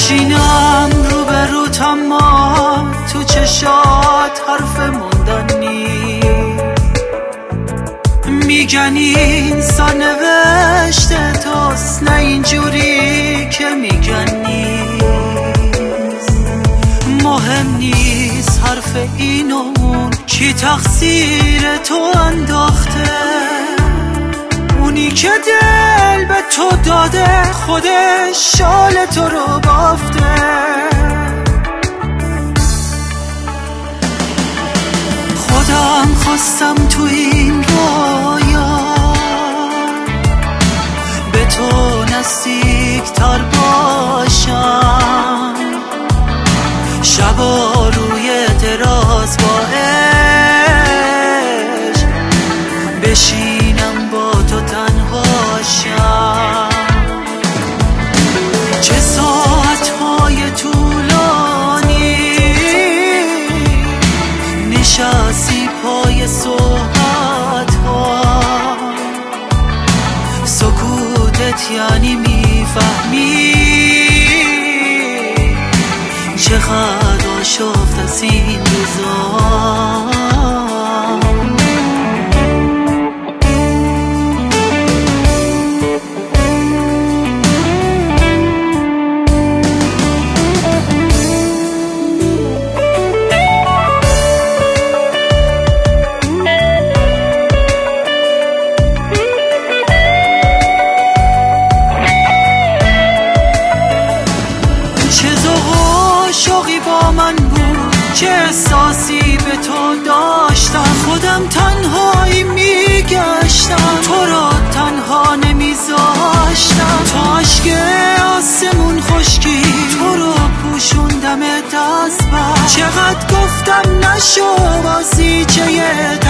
میشینم روبروت اما تو چشات حرف موندن نیست. میگن این سرنوشت توست، نه اینجوری که میگن نیست. مهم نیست حرف این و اون، کی تقصیر تو انداخته. اونی که دل به تو داده خودش شال تو رو بافته. خودم خواستم تو این رویا به تو نزدیک تر باشم، شبا روی دراز با عشق بشینم با تو تنها شم. چه ساعتهای طولانی نشستی پای صحبت‌ها، سکوتت یعنی میفهمی چقدر آشفت از این روزا. شوقی با من بود، چه احساسی به تو داشتم. خودم تنهایی میگشتم، تو را تنها نمیذاشتم. تا عشق آسمون خشکی تو رو پوشوندم دست بر. چقدر گفتم نشو بازیچه